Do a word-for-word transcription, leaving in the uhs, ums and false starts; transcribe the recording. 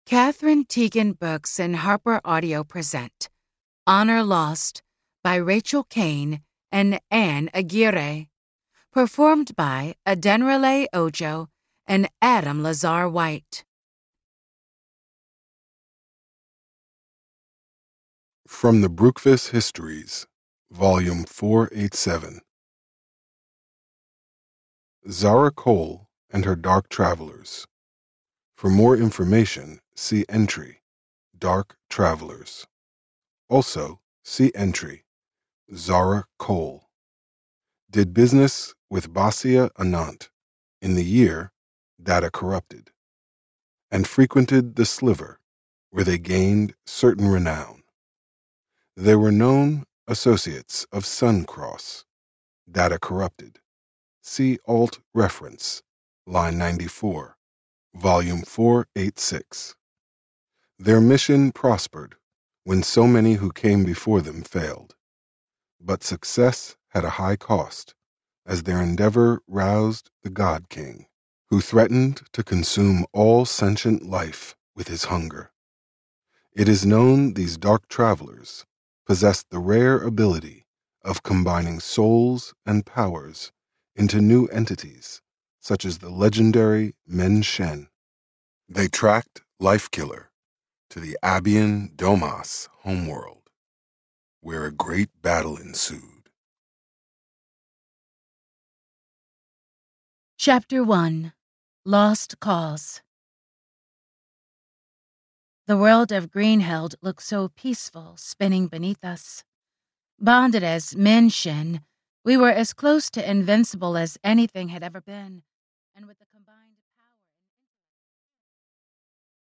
Catherine Teagan Books and Harper Audio present Honor Lost by Rachel Kane and Anne Aguirre, performed by Adenrele Ojo and Adam Lazar White. From the Brookfist Histories, Volume four eighty-seven. Zara Cole and Her Dark Travelers. For more information, see entry, Dark Travelers. Also, see entry, Zara Cole. Did business with Basia Anant in the year Data Corrupted, and frequented the Sliver, where they gained certain renown. They were known associates of Suncross, Data Corrupted. See Alt Reference, line ninety-four, Volume four eighty-six. Their mission prospered when so many who came before them failed. But success had a high cost, as their endeavor roused the God King, who threatened to consume all sentient life with his hunger. It is known these dark travelers possessed the rare ability of combining souls and powers into new entities, such as the legendary Men Shen. They tracked Lifekiller to the Abian Domas homeworld, where a great battle ensued. Chapter one. Lost Cause. The world of Greenheld looked so peaceful, spinning beneath us. Bonded as Men Shen, we were as close to invincible as anything had ever been, and with the combined